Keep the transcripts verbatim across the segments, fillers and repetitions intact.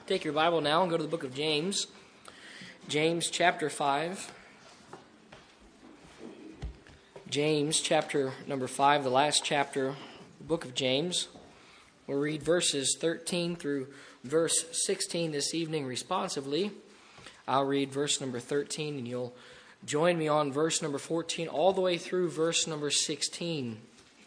Take your Bible now and go to the book of James. James chapter five. James chapter number five, the last chapter, the book of James. We'll read verses thirteen through verse sixteen this evening responsively. I'll read verse number thirteen and you'll join me on verse number fourteen all the way through verse number sixteen.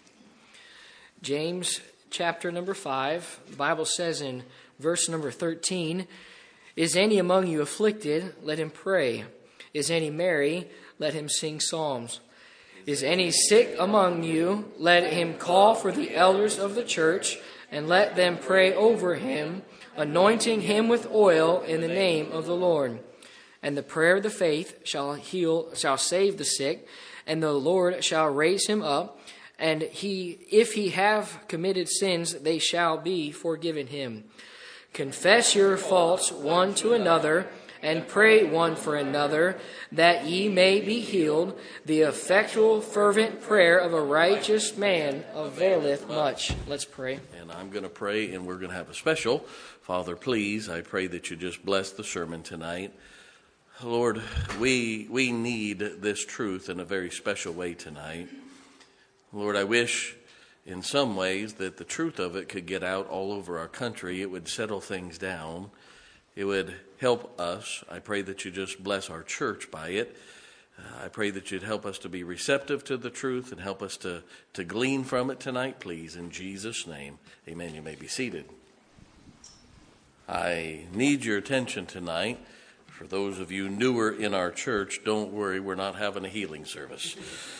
James chapter number five, the Bible says in verse number thirteen, "Is any among you afflicted? Let him pray. Is any merry? Let him sing psalms. Is any sick among you? Let him call for the elders of the church, and let them pray over him, anointing him with oil in the name of the Lord. And the prayer of the faith shall heal, shall save the sick, and the Lord shall raise him up. And he, if he have committed sins, they shall be forgiven him. Confess your faults one to another, and pray one for another, that ye may be healed. The effectual, fervent prayer of a righteous man availeth much." Let's pray. And I'm going to pray, and we're going to have a special. Father, please, I pray that you just bless the sermon tonight. Lord, we we need this truth in a very special way tonight. Lord, I wish in some ways that the truth of it could get out all over our country. It would settle things down. It would help us. I pray that you just bless our church by it. Uh, I pray that you'd help us to be receptive to the truth and help us to, to glean from it tonight, please. In Jesus' name, amen. You may be seated. I need your attention tonight. For those of you newer in our church, don't worry, we're not having a healing service.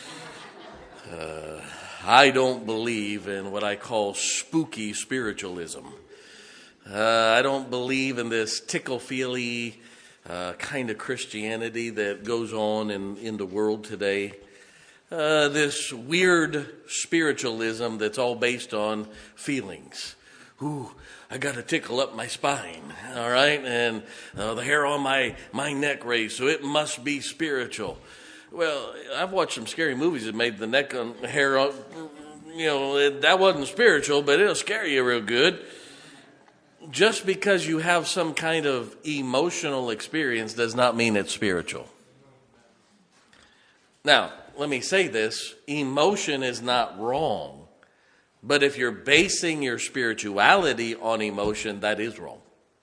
Uh, I don't believe in what I call spooky spiritualism. Uh, I don't believe in this tickle-feely uh, kind of Christianity that goes on in, in the world today. Uh, this weird spiritualism that's all based on feelings. Ooh, I got a tickle up my spine, all right? And uh, the hair on my, my neck raised, so it must be spiritual. Well, I've watched some scary movies that made the neck on hair, on, you know, it, that wasn't spiritual, but it'll scare you real good. Just because you have some kind of emotional experience does not mean it's spiritual. Now, let me say this, emotion is not wrong, but if you're basing your spirituality on emotion, that is wrong.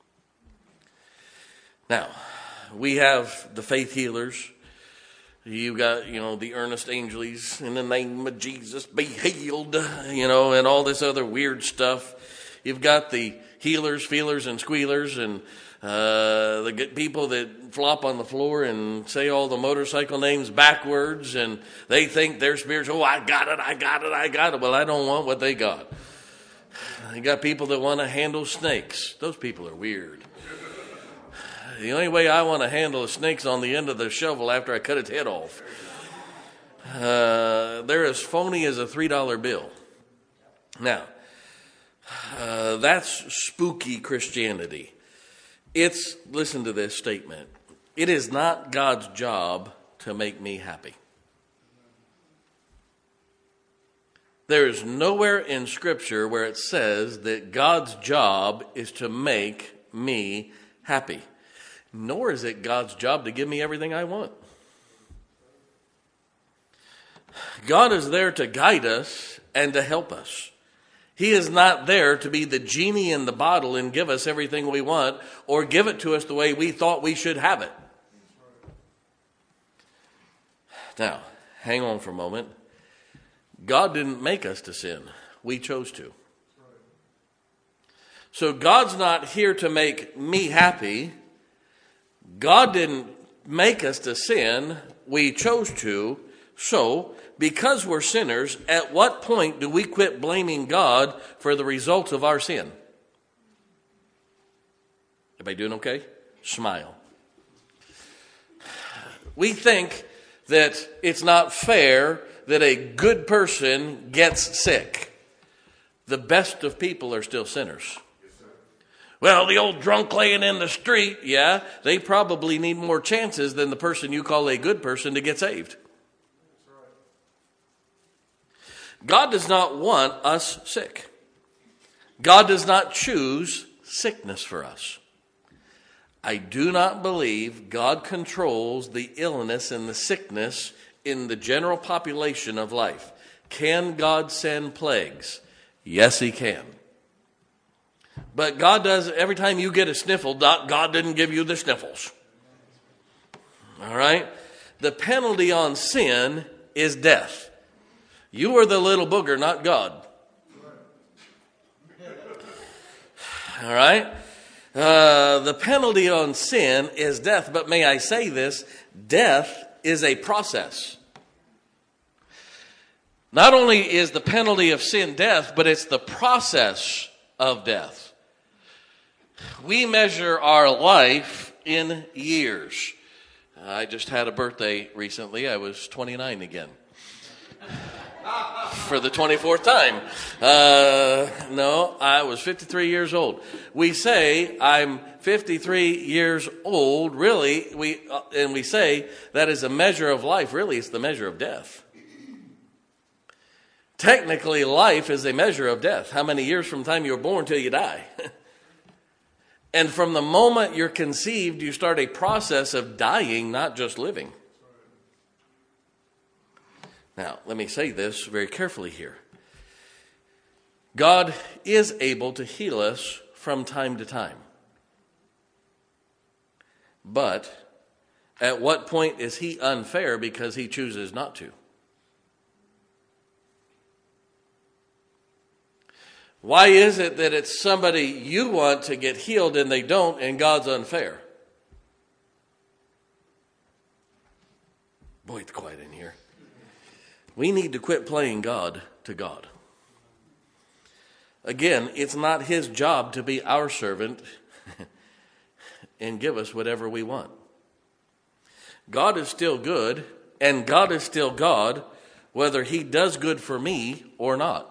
Now, we have the faith healers. You got, you know, the earnest angels, in the name of Jesus, be healed, you know, and all this other weird stuff. You've got the healers, feelers, and squealers, and uh, the people that flop on the floor and say all the motorcycle names backwards, and they think they're spiritual. Oh, I got it, I got it, I got it. Well, I don't want what they got. You got people that want to handle snakes. Those people are weird. The only way I want to handle a snake's on the end of the shovel after I cut its head off. Uh, they're as phony as a three dollar bill. Now, uh, that's spooky Christianity. It's, listen to this statement, it is not God's job to make me happy. There is nowhere in Scripture where it says that God's job is to make me happy. Nor is it God's job to give me everything I want. God is there to guide us and to help us. He is not there to be the genie in the bottle and give us everything we want or give it to us the way we thought we should have it. Now, hang on for a moment. God didn't make us to sin. We chose to. So God's not here to make me happy. God didn't make us to sin. We chose to. So, because we're sinners, at what point do we quit blaming God for the results of our sin? Everybody doing okay? Smile. We think that it's not fair that a good person gets sick. The best of people are still sinners. Well, the old drunk laying in the street, yeah, they probably need more chances than the person you call a good person to get saved. God does not want us sick. God does not choose sickness for us. I do not believe God controls the illness and the sickness in the general population of life. Can God send plagues? Yes, he can. But God does, every time you get a sniffle, God didn't give you the sniffles. All right? The penalty on sin is death. You are the little booger, not God. All right? Uh, the penalty on sin is death. But may I say this? Death is a process. Not only is the penalty of sin death, but it's the process of death. We measure our life in years. I just had a birthday recently. I was twenty-nine again. For the twenty-fourth time. Uh, no, I was fifty-three years old. We say I'm fifty-three years old. Really, we uh, and we say that is a measure of life. Really, it's the measure of death. Technically, life is a measure of death. How many years from the time you were born till you die? And from the moment you're conceived, you start a process of dying, not just living. Now, let me say this very carefully here. God is able to heal us from time to time. But at what point is he unfair because he chooses not to? Why is it that it's somebody you want to get healed and they don't, and God's unfair? Boy, it's quiet in here. We need to quit playing God to God. Again, it's not his job to be our servant and give us whatever we want. God is still good, and God is still God, whether he does good for me or not.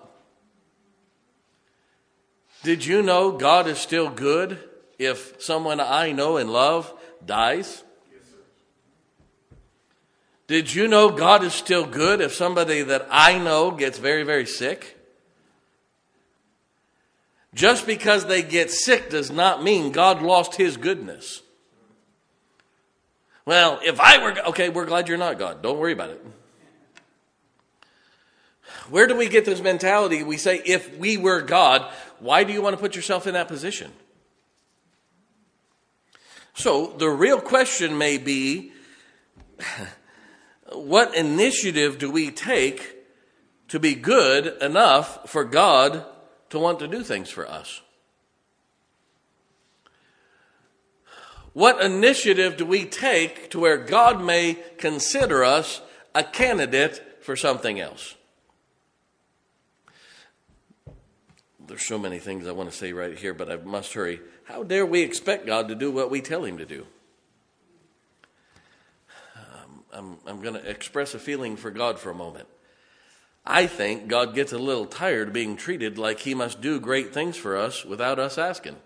Did you know God is still good if someone I know and love dies? Did you know God is still good if somebody that I know gets very, very sick? Just because they get sick does not mean God lost his goodness. Well, if I were... Okay, we're glad you're not God. Don't worry about it. Where do we get this mentality? We say, if we were God, why do you want to put yourself in that position? So the real question may be, what initiative do we take to be good enough for God to want to do things for us? What initiative do we take to where God may consider us a candidate for something else? There's so many things I want to say right here, but I must hurry. How dare we expect God to do what we tell him to do? Um, I'm, I'm going to express a feeling for God for a moment. I think God gets a little tired of being treated like he must do great things for us without us asking.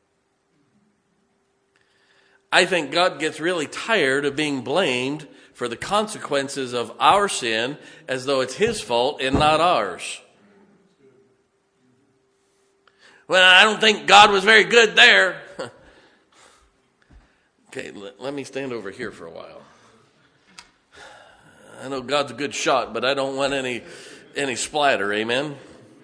I think God gets really tired of being blamed for the consequences of our sin as though it's his fault and not ours. Well, I don't think God was very good there. Okay, let, let me stand over here for a while. I know God's a good shot, but I don't want any any splatter, amen?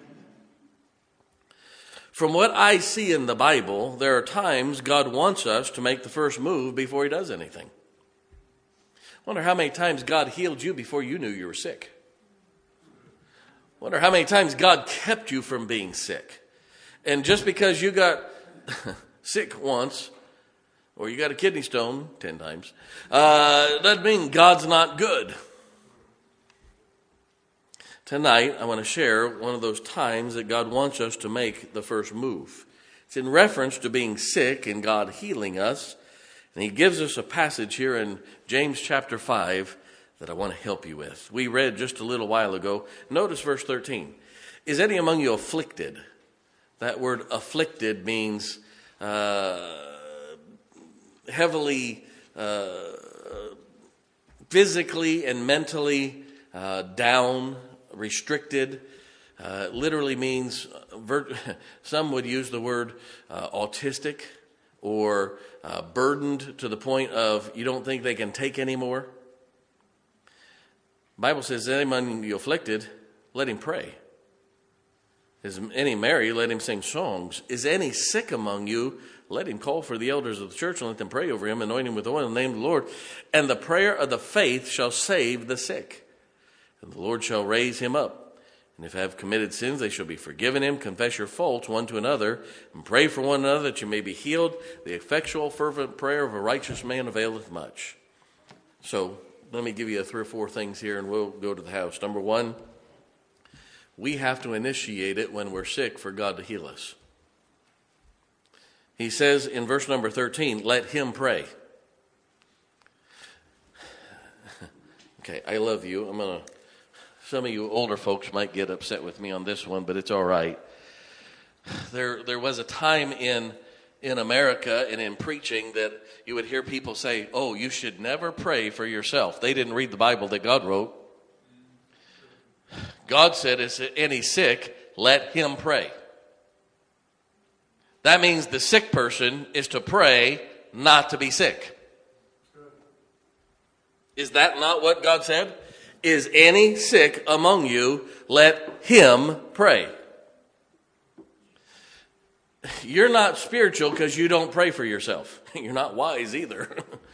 From what I see in the Bible, there are times God wants us to make the first move before he does anything. I wonder how many times God healed you before you knew you were sick. I wonder how many times God kept you from being sick. And just because you got sick once, or you got a kidney stone ten times, uh, doesn't mean God's not good. Tonight, I want to share one of those times that God wants us to make the first move. It's in reference to being sick and God healing us. And he gives us a passage here in James chapter five that I want to help you with. We read just a little while ago. Notice verse thirteen. Is any among you afflicted? That word afflicted means uh, heavily, uh, physically and mentally uh, down, restricted. Uh, literally means, some would use the word uh, autistic, or uh, burdened to the point of you don't think they can take anymore? The Bible says, is any among you afflicted, let him pray. Is any merry, let him sing songs. Is any sick among you, let him call for the elders of the church and let them pray over him, anoint him with oil in the name of the Lord. And the prayer of the faith shall save the sick, and the Lord shall raise him up. And if they have committed sins, they shall be forgiven him. Confess your faults one to another, and pray for one another that you may be healed. The effectual, fervent prayer of a righteous man availeth much. So let me give you three or four things here, and we'll go to the house. Number one, we have to initiate it when we're sick for God to heal us. He says in verse number thirteen, let him pray. Okay, I love you. I'm going to... Some of you older folks might get upset with me on this one, but it's all right. There there was a time in in America and in preaching that you would hear people say, oh, you should never pray for yourself. They didn't read the Bible that God wrote. God said, is any sick, let him pray. That means the sick person is to pray, not to be sick. Is that not what God said? Is any sick among you, let him pray. You're not spiritual because you don't pray for yourself. You're not wise either.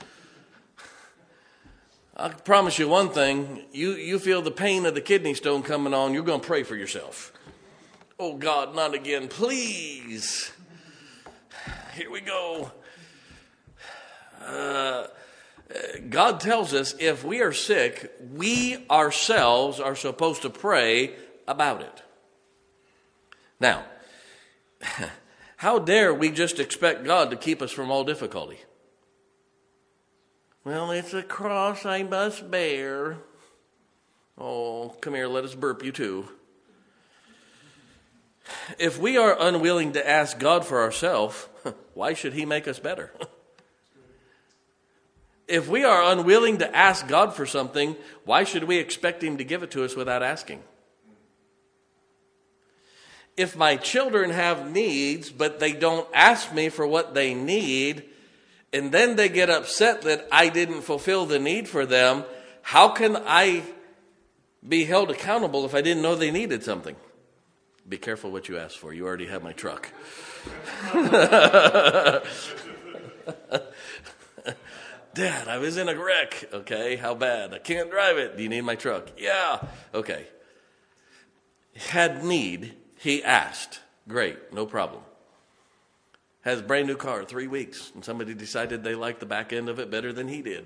I can promise you one thing. You, you feel the pain of the kidney stone coming on, you're going to pray for yourself. Oh God, not again, please. Here we go. Uh... God tells us if we are sick, we ourselves are supposed to pray about it. Now, how dare we just expect God to keep us from all difficulty? Well, it's a cross I must bear. Oh, come here, let us burp you too. If we are unwilling to ask God for ourselves, why should he make us better? If we are unwilling to ask God for something, why should we expect him to give it to us without asking? If my children have needs, but they don't ask me for what they need, and then they get upset that I didn't fulfill the need for them, how can I be held accountable if I didn't know they needed something? Be careful what you ask for. You already have my truck. Dad, I was in a wreck. Okay, how bad? I can't drive it. Do you need my truck? Yeah. Okay. Had need, he asked. Great, no problem. Has a brand new car, three weeks, and somebody decided they liked the back end of it better than he did.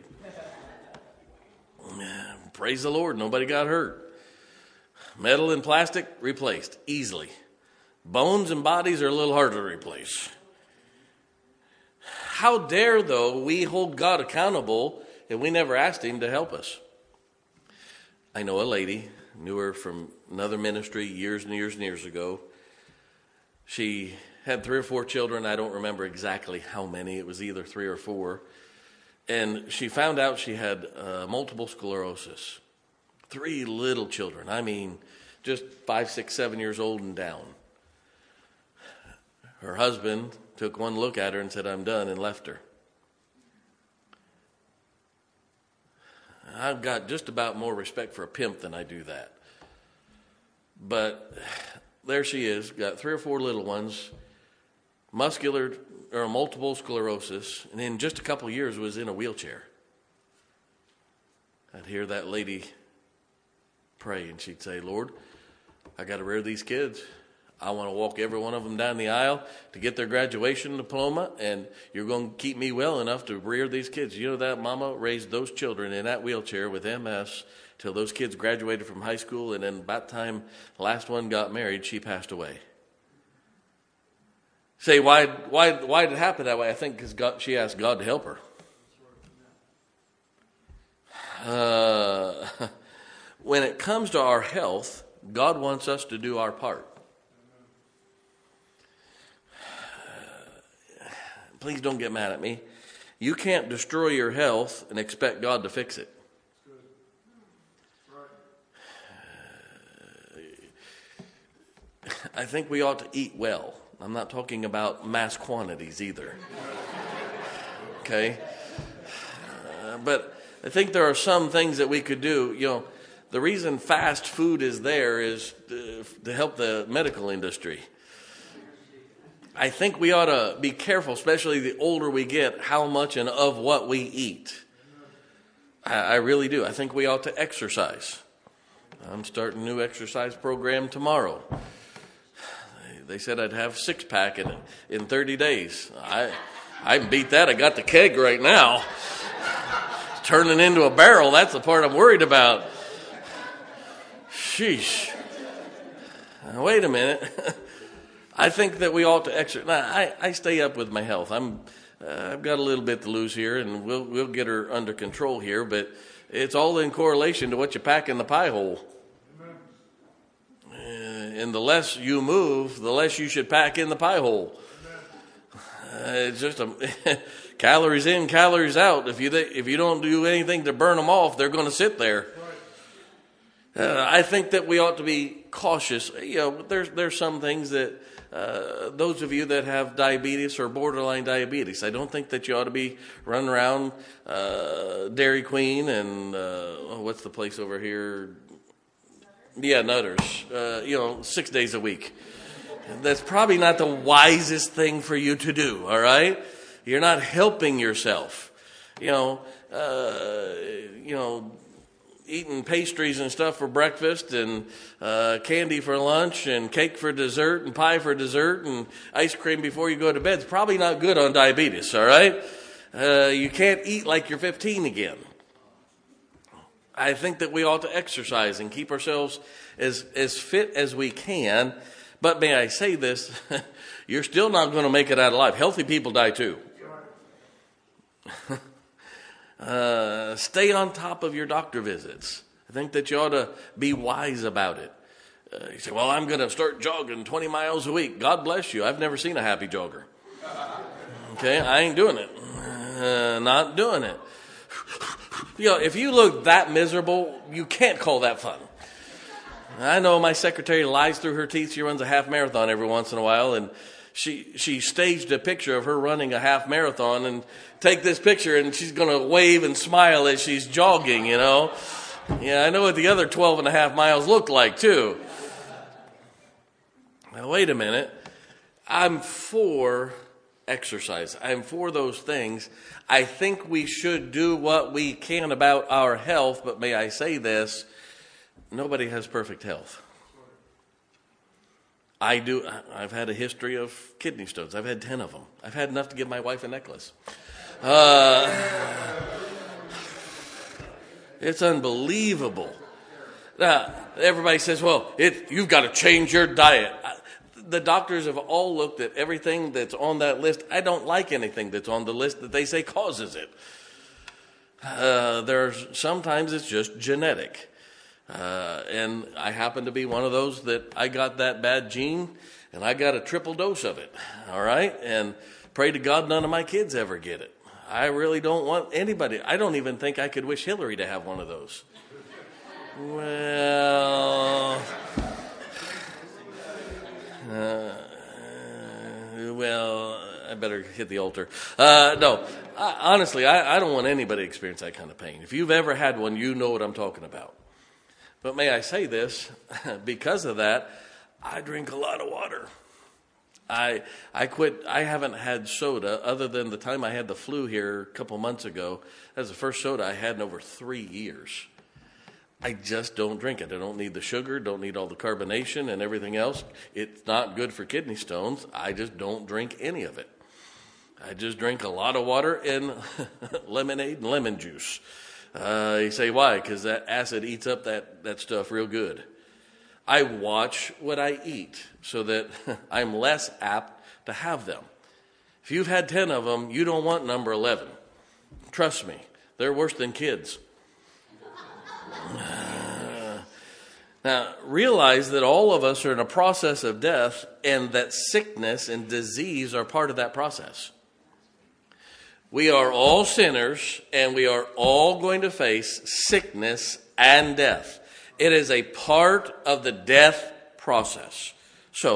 Praise the Lord, nobody got hurt. Metal and plastic, replaced easily. Bones and bodies are a little harder to replace. How dare, though, we hold God accountable and we never asked him to help us? I know a lady, knew her from another ministry years and years and years ago. She had three or four children. I don't remember exactly how many. It was either three or four. And she found out she had uh, multiple sclerosis. Three little children. I mean, just five, six, seven years old and down. Her husband took one look at her and said, I'm done, and left her. I've got just about more respect for a pimp than I do that. But there she is, got three or four little ones, muscular or multiple sclerosis, and in just a couple of years was in a wheelchair. I'd hear that lady pray, and she'd say, Lord, I got to rear these kids. I want to walk every one of them down the aisle to get their graduation diploma, and you're going to keep me well enough to rear these kids. You know that mama raised those children in that wheelchair with M S till those kids graduated from high school, and then by the time the last one got married, she passed away. Say, why, why, why did it happen that way? I think because she asked God to help her. Uh, when it comes to our health, God wants us to do our part. Please don't get mad at me. You can't destroy your health and expect God to fix it. I think we ought to eat well. I'm not talking about mass quantities either. okay? Uh, but I think there are some things that we could do. You know, the reason fast food is there is to, to help the medical industry. I think we ought to be careful, especially the older we get, how much and of what we eat. I, I really do. I think we ought to exercise. I'm starting a new exercise program tomorrow. They said I'd have a six-pack in in thirty days. I I can beat that. I got the keg right now. It's turning into a barrel. That's the part I'm worried about. Sheesh. Now, wait a minute. I think that we ought to exercise. Now, I, I stay up with my health. I'm uh, I've got a little bit to lose here, and we'll we'll get her under control here. But it's all in correlation to what you pack in the pie hole. And the less you move, the less you should pack in the pie hole. Uh, it's just a calories in, calories out. If you if you don't do anything to burn them off, they're going to sit there. Uh, I think that we ought to be cautious. You know, there's there's some things that uh, those of you that have diabetes or borderline diabetes, I don't think that you ought to be running around uh, Dairy Queen and uh, what's the place over here? Yeah, Nutters, uh, you know, six days a week. That's probably not the wisest thing for you to do, all right? You're not helping yourself. You know, uh, you know, eating pastries and stuff for breakfast and uh, candy for lunch and cake for dessert and pie for dessert and ice cream before you go to bed is probably not good on diabetes, all right? Uh, you can't eat like you're fifteen again. I think that we ought to exercise and keep ourselves as, as fit as we can. But may I say this, you're still not going to make it out alive. Healthy people die too. uh, stay on top of your doctor visits. I think that you ought to be wise about it. Uh, you say, well, I'm going to start jogging twenty miles a week. God bless you. I've never seen a happy jogger. Okay, I ain't doing it. Uh, not doing it. You know, if you look that miserable, you can't call that fun. I know my secretary lies through her teeth. She runs a half marathon every once in a while, and she she staged a picture of her running a half marathon, and take this picture, and she's going to wave and smile as she's jogging, you know. Yeah, I know what the other twelve and a half miles looked like, too. Now, wait a minute. I'm for exercise. I'm for those things. I think we should do what we can about our health, but may I say this, nobody has perfect health. I do. I've had a history of kidney stones. I've had ten of them. I've had enough to give my wife a necklace. Uh, it's unbelievable. Now, everybody says, well, it, you've got to change your diet. The doctors have all looked at everything that's on that list. I don't like anything that's on the list that they say causes it. Uh, there's sometimes it's just genetic. Uh, and I happen to be one of those that I got that bad gene, and I got a triple dose of it. All right? And pray to God none of my kids ever get it. I really don't want anybody. I don't even think I could wish Hillary to have one of those. Well... Uh, well, I better hit the altar. Uh, no, I, honestly, I, I don't want anybody to experience that kind of pain. If you've ever had one, you know what I'm talking about. But may I say this, because of that, I drink a lot of water. I I quit. I haven't had soda other than the time I had the flu here a couple months ago. That was the first soda I had in over three years. I just don't drink it. I don't need the sugar, don't need all the carbonation and everything else. It's not good for kidney stones. I just don't drink any of it. I just drink a lot of water and lemonade and lemon juice. Uh, you say, why? Because that acid eats up that, that stuff real good. I watch what I eat so that I'm less apt to have them. If you've had ten of them, you don't want number eleven. Trust me, they're worse than kids. Now, realize that all of us are in a process of death and that sickness and disease are part of that process. We are all sinners and we are all going to face sickness and death. It is a part of the death process. So,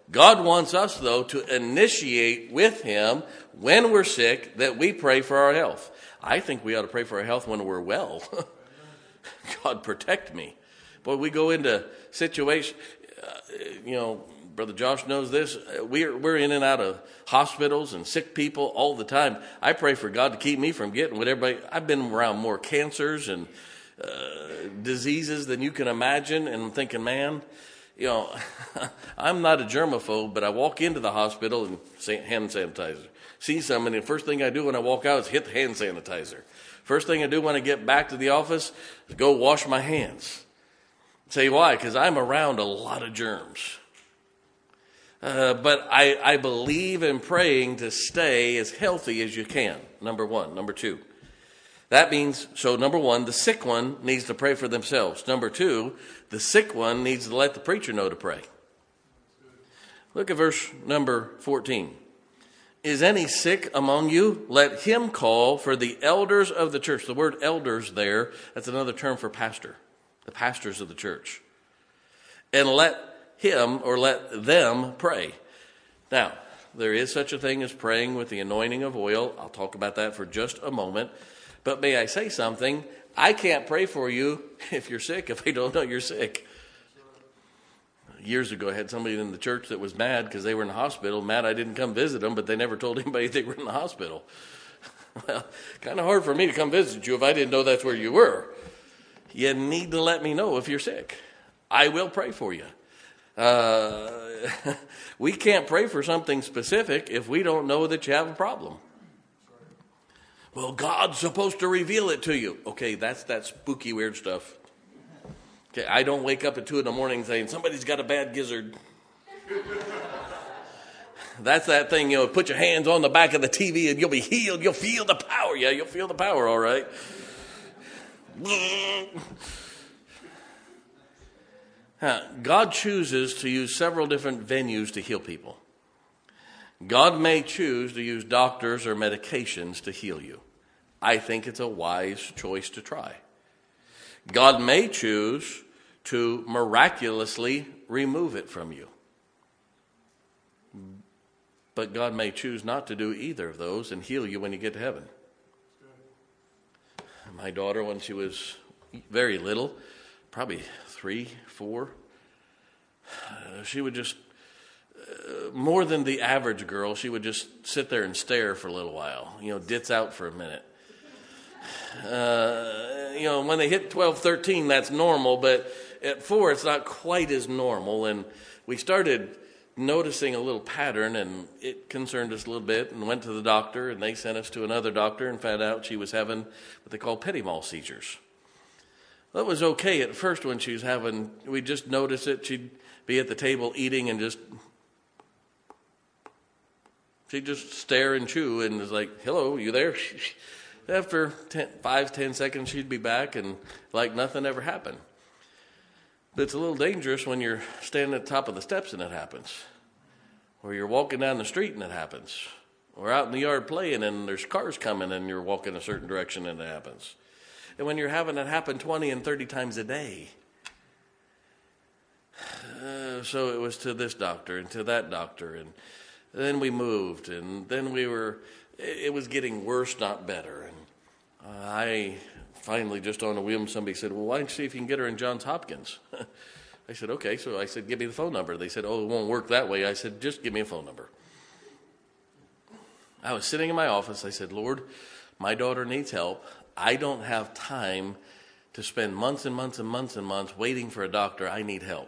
God wants us, though, to initiate with him when we're sick that we pray for our health. I think we ought to pray for our health when we're well. God, protect me. Boy, we go into situations, uh, you know, Brother Josh knows this. We're, we're in and out of hospitals and sick people all the time. I pray for God to keep me from getting what everybody, I've been around more cancers and uh, diseases than you can imagine. And I'm thinking, man, you know, I'm not a germaphobe, but I walk into the hospital and say hand sanitizer. See somebody, and the first thing I do when I walk out is hit the hand sanitizer. First thing I do when I get back to the office is go wash my hands. Say why? Because I'm around a lot of germs. Uh, but I, I believe in praying to stay as healthy as you can, number one. Number two, that means, so number one, the sick one needs to pray for themselves. Number two, the sick one needs to let the preacher know to pray. Look at verse number fourteen. Is any sick among you? Let him call for the elders of the church. The word elders there, that's another term for pastor. The pastors of the church. And let him or let them pray. Now, there is such a thing as praying with the anointing of oil. I'll talk about that for just a moment. But may I say something? I can't pray for you if you're sick, if I don't know you're sick. Years ago, I had somebody in the church that was mad because they were in the hospital. Mad I didn't come visit them, but they never told anybody they were in the hospital. Well, kind of hard for me to come visit you if I didn't know that's where you were. You need to let me know if you're sick. I will pray for you. Uh, we can't pray for something specific if we don't know that you have a problem. Well, God's supposed to reveal it to you. Okay, that's that spooky, weird stuff. Okay, I don't wake up at two in the morning saying, somebody's got a bad gizzard. That's that thing, you know, put your hands on the back of the T V and you'll be healed. You'll feel the power. Yeah, you'll feel the power, all right. God chooses to use several different venues to heal people. God may choose to use doctors or medications to heal you. I think it's a wise choice to try. God may choose to miraculously remove it from you. But God may choose not to do either of those and heal you when you get to heaven. My daughter, when she was very little, probably three, four, uh, she would just, uh, more than the average girl, she would just sit there and stare for a little while, you know, ditz out for a minute. Uh, you know, when they hit twelve, thirteen, that's normal, but at four, it's not quite as normal. And we started noticing a little pattern, and it concerned us a little bit, and went to the doctor, and they sent us to another doctor and found out she was having what they call petit mal seizures. Well, it was okay at first when she was having, we just noticed it. She'd be at the table eating and just, she'd just stare and chew and was like, hello, you there? After ten, five, ten seconds, she'd be back and like nothing ever happened. But it's a little dangerous when you're standing at the top of the steps and it happens. Or you're walking down the street and it happens. Or out in the yard playing and there's cars coming and you're walking a certain direction and it happens. And when you're having it happen twenty and thirty times a day. Uh, so it was to this doctor and to that doctor. And then we moved. And then we were, it was getting worse, not better. And uh, I... Finally, just on a whim, somebody said, well, why don't you see if you can get her in Johns Hopkins? I said, okay. So I said, give me the phone number. They said, oh, it won't work that way. I said, just give me a phone number. I was sitting in my office. I said, Lord, my daughter needs help. I don't have time to spend months and months and months and months waiting for a doctor. I need help.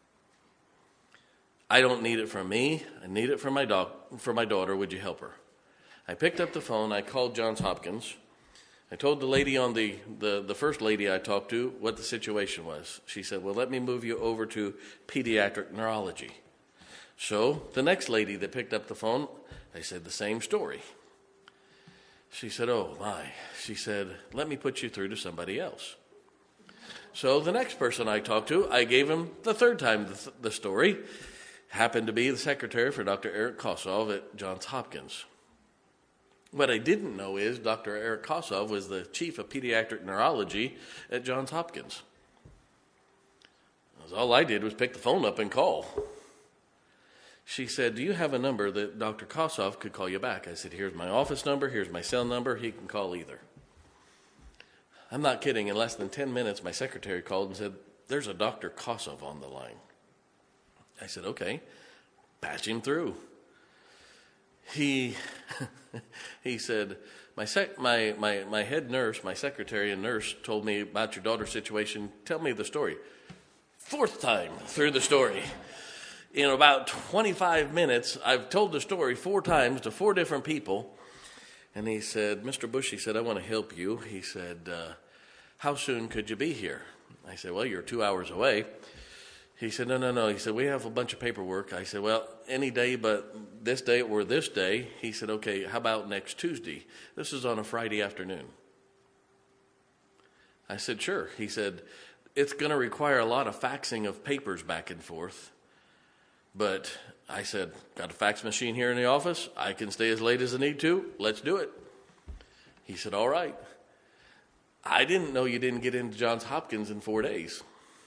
I don't need it from me. I need it from my, doc- for my daughter. Would you help her? I picked up the phone. I called Johns Hopkins. I told the lady on the, the, the first lady I talked to what the situation was. She said, well, let me move you over to pediatric neurology. So the next lady that picked up the phone, I said the same story. She said, oh, my. She said, let me put you through to somebody else. So the next person I talked to, I gave him the third time the, the story. Happened to be the secretary for Doctor Eric Kosov at Johns Hopkins. What I didn't know is Doctor Eric Kosov was the chief of pediatric neurology at Johns Hopkins. All I did was pick the phone up and call. She said, do you have a number that Doctor Kossoff could call you back? I said, here's my office number, here's my cell number, he can call either. I'm not kidding. In less than ten minutes, my secretary called and said, there's a Doctor Kossoff on the line. I said, okay, patch him through. He he said, my, sec, my, my, my head nurse, my secretary and nurse told me about your daughter's situation. Tell me the story. Fourth time through the story. In about twenty-five minutes, I've told the story four times to four different people. And he said, Mister Bush, he said, I want to help you. He said, uh, how soon could you be here? I said, well, you're two hours away. He said, no, no, no. He said, we have a bunch of paperwork. I said, well, any day but this day or this day. He said, okay, how about next Tuesday? This is on a Friday afternoon. I said, sure. He said, it's going to require a lot of faxing of papers back and forth. But I said, got a fax machine here in the office. I can stay as late as I need to. Let's do it. He said, all right. I didn't know you didn't get into Johns Hopkins in four days.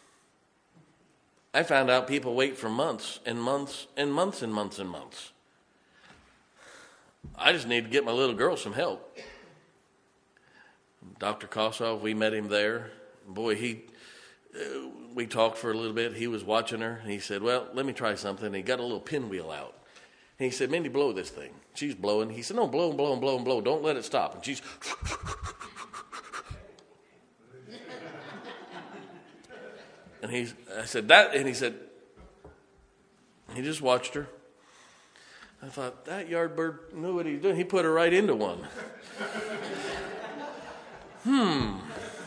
I found out people wait for months and months and months and months and months. I just need to get my little girl some help. Doctor Kossoff, we met him there. Boy, he... Uh, we talked for a little bit. He was watching her. And he said, well, let me try something. And he got a little pinwheel out. And he said, Mindy, blow this thing. She's blowing. He said, no, blow and blow and blow and blow. Don't let it stop. And she's... and he, I said, that... And he said... He just watched her. I thought, that Yardbird knew what he was doing. He put her right into one. hmm...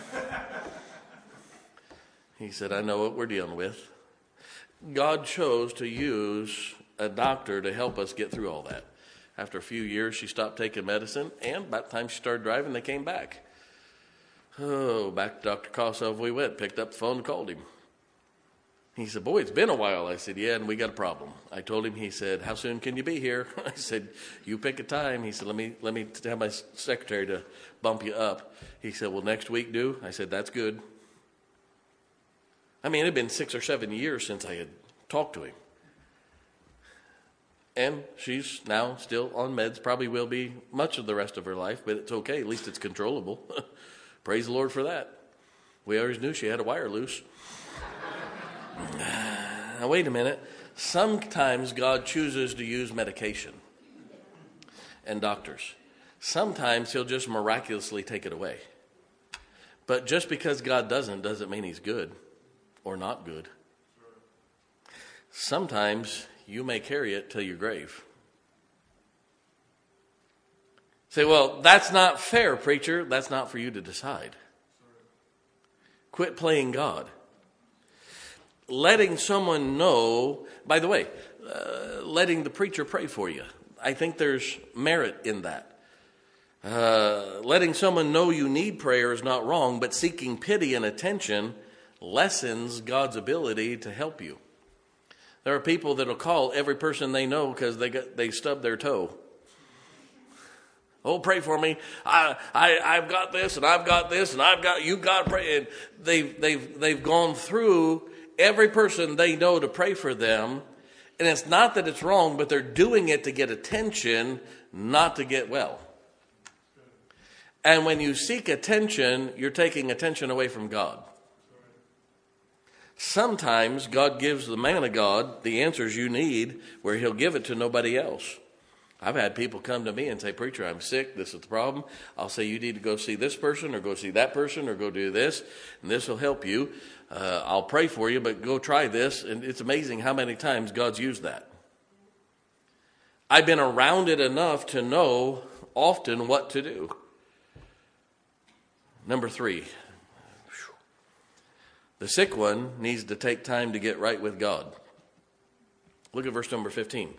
He said, I know what we're dealing with. God chose to use a doctor to help us get through all that. After a few years, she stopped taking medicine, and by the time she started driving, they came back. Oh, back to Doctor Kossoff we went, picked up the phone and called him. He said, boy, it's been a while. I said, yeah, and we got a problem. I told him, he said, how soon can you be here? I said, you pick a time. He said, let me let me tell my secretary to bump you up. He said, well, next week do? I said, that's good. I mean, it had been six or seven years since I had talked to him. And she's now still on meds, probably will be much of the rest of her life, but it's okay. At least it's controllable. Praise the Lord for that. We always knew she had a wire loose. Now, wait a minute. Sometimes God chooses to use medication and doctors. Sometimes he'll just miraculously take it away. But just because God doesn't, doesn't mean he's good. Or not good. Sometimes you may carry it till your grave. Say, well, that's not fair, preacher. That's not for you to decide. Quit playing God. Letting someone know, by the way, uh, letting the preacher pray for you. I think there's merit in that. Uh, letting someone know you need prayer is not wrong, but seeking pity and attention lessens God's ability to help you. There are people that will call every person they know because they got they stubbed their toe. Oh, pray for me. I I I've got this and I've got this and I've got you got to pray. And they've they've they've gone through every person they know to pray for them. And it's not that it's wrong, but they're doing it to get attention, not to get well. And when you seek attention, you're taking attention away from God. Sometimes God gives the man of God the answers you need where he'll give it to nobody else. I've had people come to me and say, preacher, I'm sick. This is the problem. I'll say, you need to go see this person or go see that person or go do this. And this will help you. Uh, I'll pray for you, but go try this. And it's amazing how many times God's used that. I've been around it enough to know often what to do. Number three. The sick one needs to take time to get right with God. Look at verse number fifteen.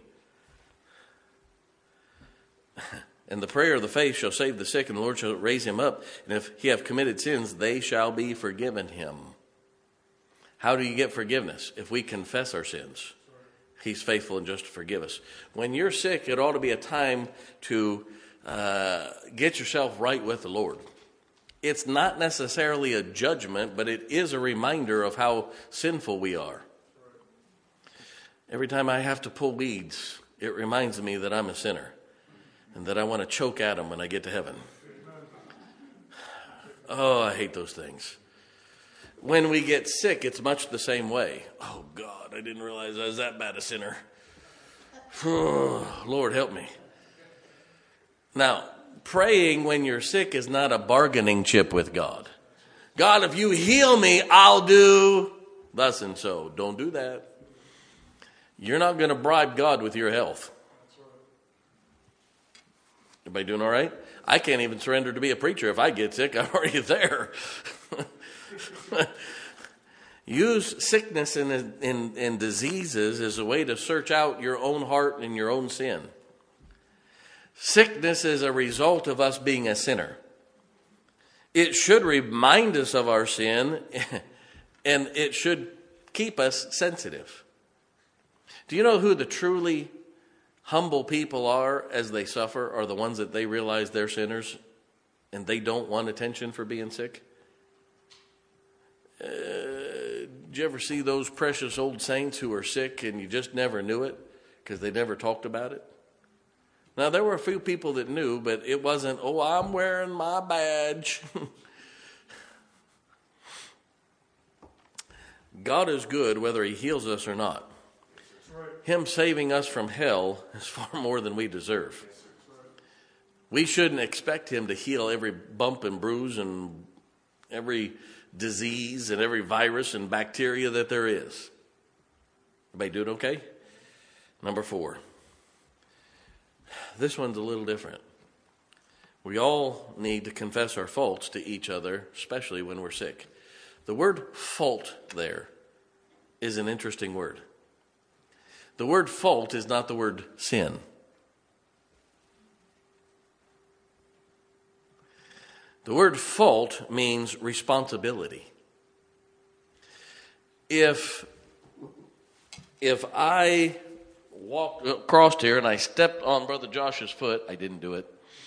And the prayer of the faith shall save the sick, and the Lord shall raise him up. And if he have committed sins, they shall be forgiven him. How do you get forgiveness? If we confess our sins. He's faithful and just to forgive us. When you're sick, it ought to be a time to uh, get yourself right with the Lord. It's not necessarily a judgment, but it is a reminder of how sinful we are. Every time I have to pull weeds, it reminds me that I'm a sinner and that I want to choke at them when I get to heaven. Oh, I hate those things. When we get sick, it's much the same way. Oh, God, I didn't realize I was that bad a sinner. Oh, Lord, help me. Now, praying when you're sick is not a bargaining chip with God. God, if you heal me, I'll do thus and so. Don't do that. You're not going to bribe God with your health. Everybody doing all right? I can't even surrender to be a preacher. If I get sick, I'm already there. Use sickness and, and, and diseases as a way to search out your own heart and your own sin. Sickness is a result of us being a sinner. It should remind us of our sin, and it should keep us sensitive. Do you know who the truly humble people are as they suffer? Are the ones that they realize they're sinners and they don't want attention for being sick? Uh, did you ever see those precious old saints who are sick and you just never knew it because they never talked about it? Now, there were a few people that knew, but it wasn't, oh, I'm wearing my badge. God is good whether he heals us or not. Him saving us from hell is far more than we deserve. We shouldn't expect him to heal every bump and bruise and every disease and every virus and bacteria that there is. Everybody doing okay? Number four. This one's a little different. We all need to confess our faults to each other, especially when we're sick. The word fault there is an interesting word. The word fault is not the word sin. The word fault means responsibility. If, if I walked across here and I stepped on Brother Josh's foot, I didn't do it,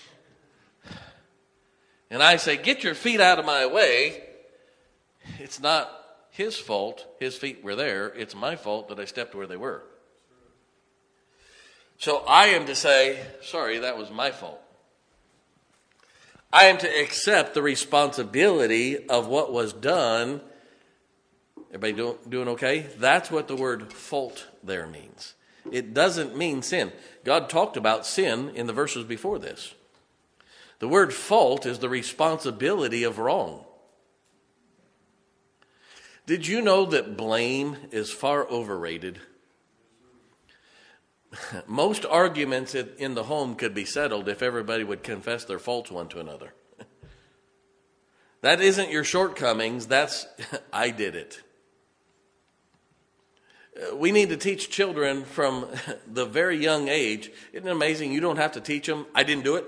and I say, get your feet out of my way, it's not his fault, his feet were there, it's my fault that I stepped where they were. So I am to say, sorry, that was my fault. I am to accept the responsibility of what was done. Everybody doing, doing okay? That's what the word fault there means. It doesn't mean sin. God talked about sin in the verses before this. The word fault is the responsibility of wrong. Did you know that blame is far overrated? Most arguments in the home could be settled if everybody would confess their faults one to another. That isn't your shortcomings. That's, I did it. We need to teach children from the very young age. Isn't it amazing? You don't have to teach them, I didn't do it.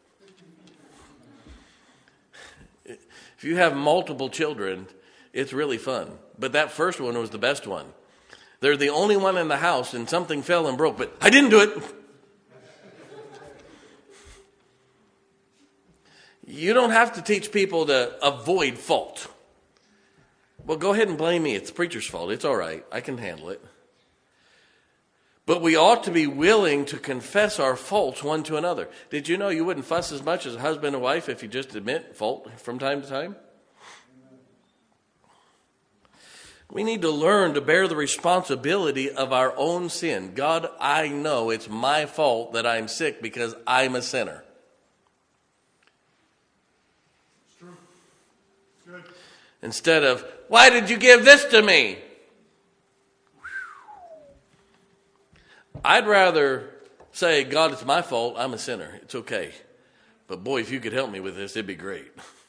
If you have multiple children, it's really fun. But that first one was the best one. They're the only one in the house and something fell and broke, but I didn't do it. You don't have to teach people to avoid fault. Well, go ahead and blame me. It's the preacher's fault. It's all right. I can handle it. But we ought to be willing to confess our faults one to another. Did you know you wouldn't fuss as much as a husband and wife if you just admit fault from time to time? We need to learn to bear the responsibility of our own sin. God, I know it's my fault that I'm sick because I'm a sinner. It's true. It's good. Instead of, why did you give this to me? I'd rather say, God, it's my fault. I'm a sinner. It's okay. But boy, if you could help me with this, it'd be great.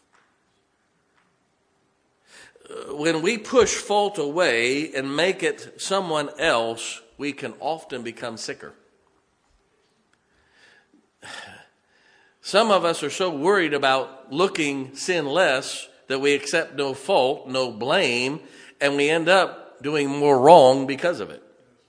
When we push fault away and make it someone else, we can often become sicker. Some of us are so worried about looking sinless that we accept no fault, no blame, and we end up doing more wrong because of it.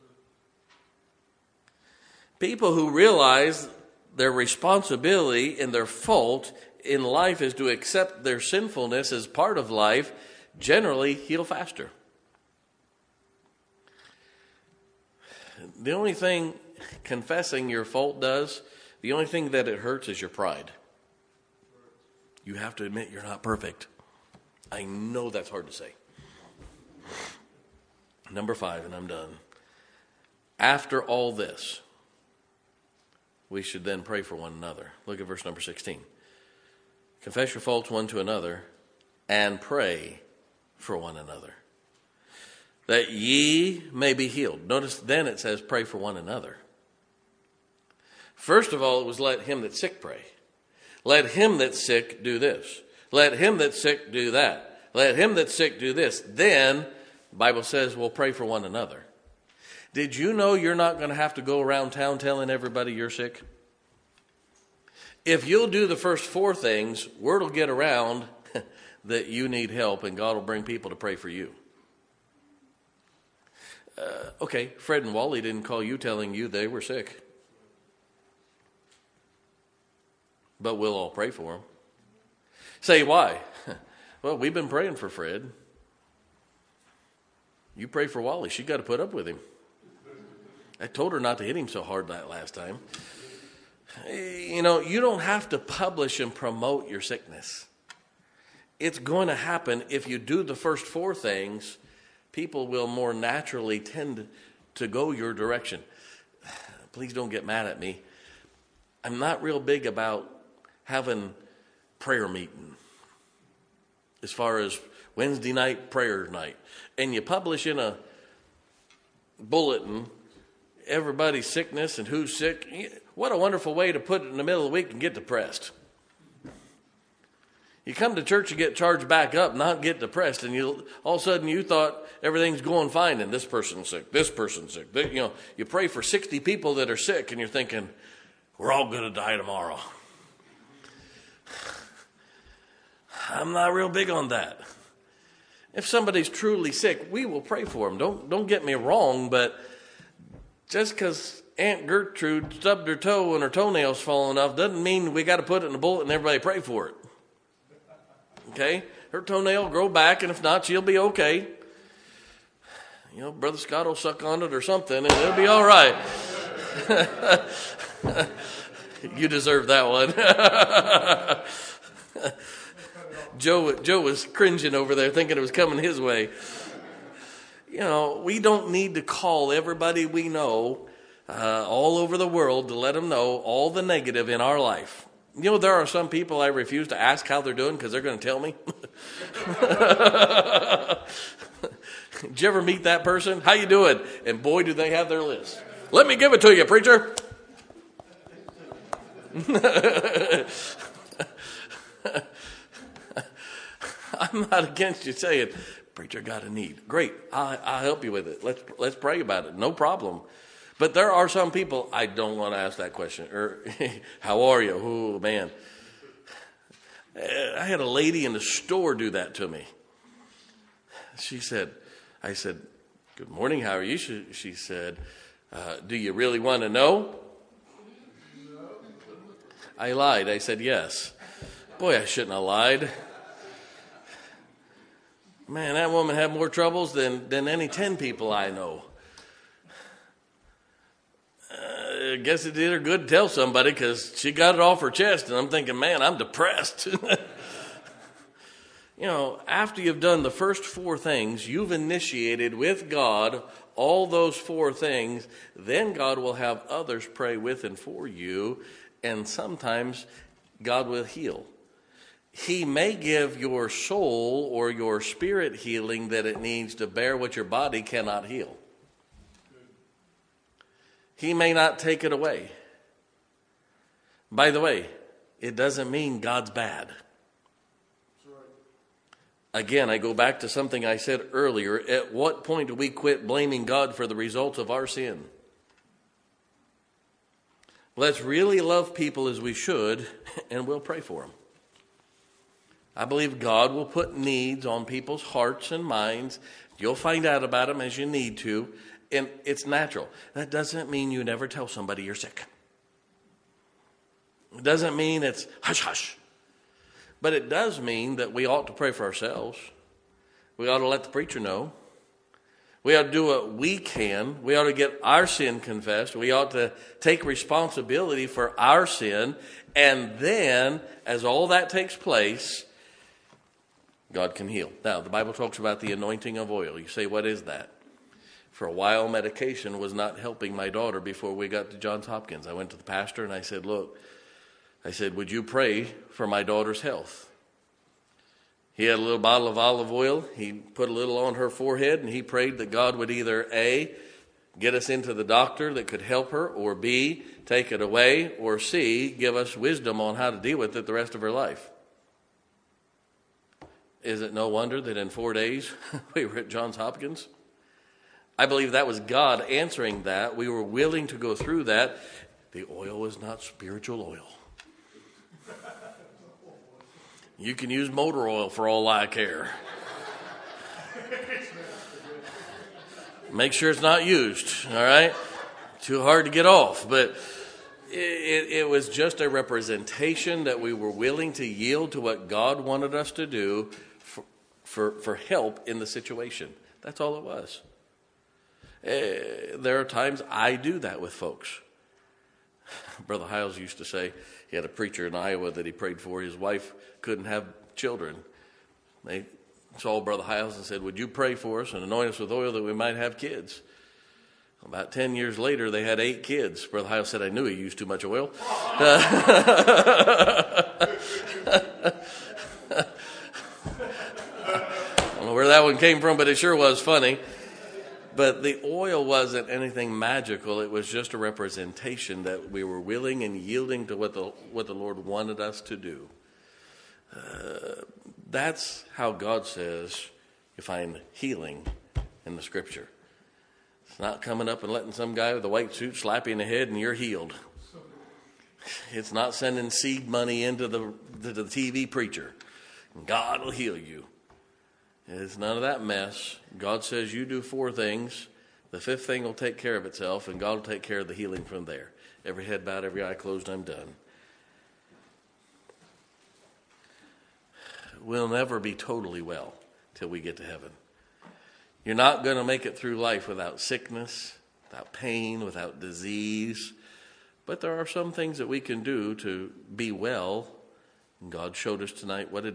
People who realize their responsibility and their fault in life is to accept their sinfulness as part of life generally heal faster. the only thing confessing your fault does, the only thing that it hurts is your pride. You have to admit you're not perfect. I know that's hard to say. Number five, and I'm done. After all this, we should then pray for one another. Look at verse number sixteen. Confess your faults one to another and pray for one another, that ye may be healed. Notice then it says pray for one another. First of all, it was let him that's sick pray. Let him that's sick do this. Let him that's sick do that. Let him that's sick do this. Then, the Bible says we'll pray for one another. Did you know you're not going to have to go around town telling everybody you're sick? If you'll do the first four things, word will get around that you need help, and God will bring people to pray for you. Uh, okay, Fred and Wally didn't call you telling you they were sick. But we'll all pray for them. Say, why? Well, we've been praying for Fred. You pray for Wally. She got to put up with him. I told her not to hit him so hard that last time. You know, you don't have to publish and promote your sickness. It's going to happen if you do the first four things. People will more naturally tend to go your direction. Please don't get mad at me. I'm not real big about having prayer meeting as far as Wednesday night prayer night. And you publish in a bulletin everybody's sickness and who's sick. What a wonderful way to put it in the middle of the week and get depressed. You come to church and get charged back up, not get depressed, and you all of a sudden you thought everything's going fine, and this person's sick, this person's sick. They, you know, you pray for sixty people that are sick, and you're thinking, we're all going to die tomorrow. I'm not real big on that. If somebody's truly sick, we will pray for them. Don't don't get me wrong, but just because Aunt Gertrude stubbed her toe and her toenails falling off doesn't mean we got to put it in a bulletin and everybody pray for it. Okay? Her toenail will grow back, and if not, she'll be okay. You know, Brother Scott will suck on it or something, and it'll be all right. You deserve that one. Joe, Joe was cringing over there thinking it was coming his way. You know, we don't need to call everybody we know uh, all over the world to let them know all the negative in our life. You know, there are some people I refuse to ask how they're doing because they're going to tell me. Did you ever meet that person? How you doing? And boy, do they have their list. Let me give it to you, preacher. I'm not against you saying, preacher, got a need. Great, I, I'll help you with it. Let's let's pray about it. No problem. But there are some people I don't want to ask that question. Or, how are you? Oh, man. I had a lady in the store do that to me. She said, I said, good morning, how are you? She, she said, uh, do you really want to know? I lied. I said, yes. Boy, I shouldn't have lied. Man, that woman had more troubles than, than any ten people I know. Uh, I guess it did her good to tell somebody because she got it off her chest. And I'm thinking, man, I'm depressed. You know, after you've done the first four things, you've initiated with God all those four things. Then God will have others pray with and for you. And sometimes God will heal. He may give your soul or your spirit healing that it needs to bear what your body cannot heal. He may not take it away. By the way, it doesn't mean God's bad. Again, I go back to something I said earlier. At what point do we quit blaming God for the results of our sin? Let's really love people as we should, and we'll pray for them. I believe God will put needs on people's hearts and minds. You'll find out about them as you need to, and it's natural. That doesn't mean you never tell somebody you're sick. It doesn't mean it's hush hush. But it does mean that we ought to pray for ourselves. We ought to let the preacher know. We ought to do what we can. We ought to get our sin confessed. We ought to take responsibility for our sin. And then, as all that takes place, God can heal. Now, the Bible talks about the anointing of oil. You say, what is that? For a while, medication was not helping my daughter before we got to Johns Hopkins. I went to the pastor and I said, look, I said, would you pray for my daughter's health? He had a little bottle of olive oil. He put a little on her forehead, and he prayed that God would either A, get us into the doctor that could help her, or B, take it away, or C, give us wisdom on how to deal with it the rest of her life. Is it no wonder that in four days we were at Johns Hopkins? I believe that was God answering that. We were willing to go through that. The oil was not spiritual oil. You can use motor oil for all I care. Make sure it's not used, all right? Too hard to get off. But it, it was just a representation that we were willing to yield to what God wanted us to do for, for, for help in the situation. That's all it was. Uh, there are times I do that with folks. Brother Hiles used to say, he had a preacher in Iowa that he prayed for. His wife couldn't have children. They saw Brother Hiles and said, would you pray for us and anoint us with oil that we might have kids? About ten years later, they had eight kids. Brother Hiles said, I knew he used too much oil. Uh, I don't know where that one came from, but it sure was funny. But the oil wasn't anything magical. It was just a representation that we were willing and yielding to what the what the Lord wanted us to do. Uh, that's how God says you find healing in the Scripture. It's not coming up and letting some guy with a white suit slap you in the head and you're healed. It's not sending seed money into the, to the T V preacher. God will heal you. It's none of that mess. God says you do four things. The fifth thing will take care of itself, and God will take care of the healing from there. Every head bowed, every eye closed, I'm done. We'll never be totally well till we get to heaven. You're not going to make it through life without sickness, without pain, without disease. But there are some things that we can do to be well. And God showed us tonight what it